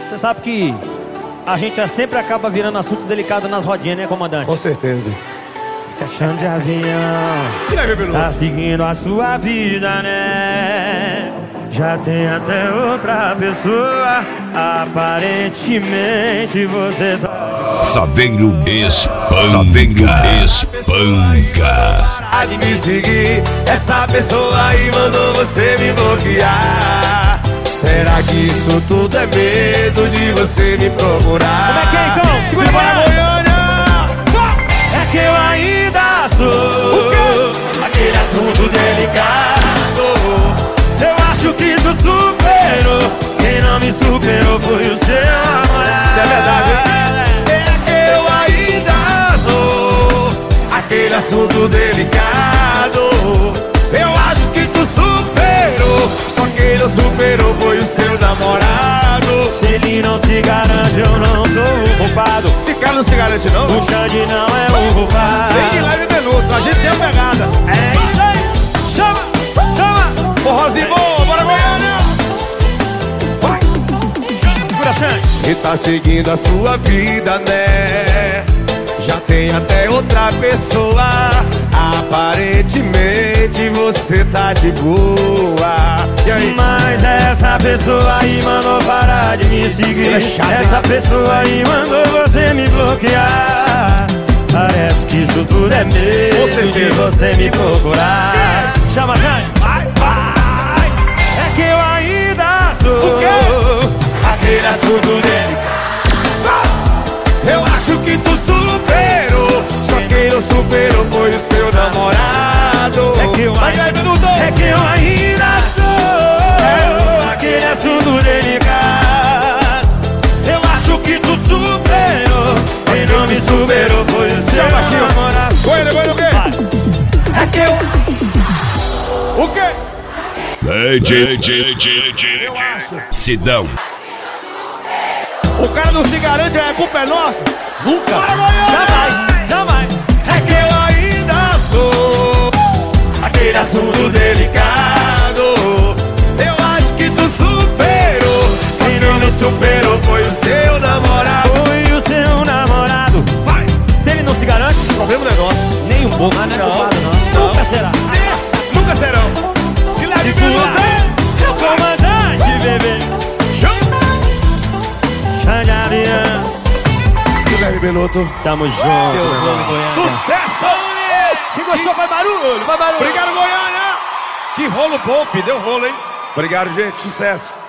Você sabe que a gente sempre acaba virando assunto delicado nas rodinhas, né, comandante? Com certeza. Chão de avião, tá seguindo a sua vida, né? Já tem até outra pessoa. Aparentemente você tá... Saveiro espanca. Para de me seguir, essa pessoa aí mandou você me bloquear. Será que isso tudo é medo de você me procurar? Como é que é então? Segura para Goiânia! É que eu ainda sou aquele assunto delicado. Eu acho que tu superou. Quem não me superou foi o seu namorado. Isso é verdade, hein? É que eu ainda sou aquele assunto delicado. Eu acho que tu superou. Só quem não superou foi o seu namorado. Se ele não se garante, eu não sou o culpado. Esse cara não se garante não? O Xande não é o culpado. Vem de leve minuto, a gente tem a pegada. É isso aí. Chama, chama. Forrozinho bom, bora Goiânia. Vai. Segura, Xande. E tá seguindo a sua vida, né? Já tem até outra pessoa. Aparentemente você tá de boa. E aí? Mas essa pessoa aí mandou parar de me seguir. Essa pessoa aí mandou você me bloquear. Parece que isso tudo é medo de você me procurar. Chama, Jane. Vai, vai. É que eu ainda sou aquele assunto delicado. Eu acho que tu superou. Só quem não superou foi o seu namorado. É que eu ainda sou aquele assunto delicado. Eu acho que tu superou. Quem não me superou foi o seu namorado. Goiânia, Goiânia, o quê? É que eu... O quê? Eu acho. Sidão. O cara não se garante, a culpa é nossa? Nunca. Bora, Goiânia! Jamais, jamais. É que eu ainda sou aquele assunto delicado. Eu acho que tu superou. Só quem não me superou foi o seu namorado. Foi o seu namorado. Vai! Se ele não se garante, Problema do negócio. nem um pouco. Não é culpado, não. Nunca será. Nunca serão. Se leve minuto, Segura. Comandante, bebê. Xande avião. se leve minuto. Tamo junto, meu irmão. Sucesso! Quem gostou, vai barulho, vai barulho. Obrigado, Goiânia! Que rolo bom, filho. Deu rolo, hein? Obrigado, gente. Sucesso.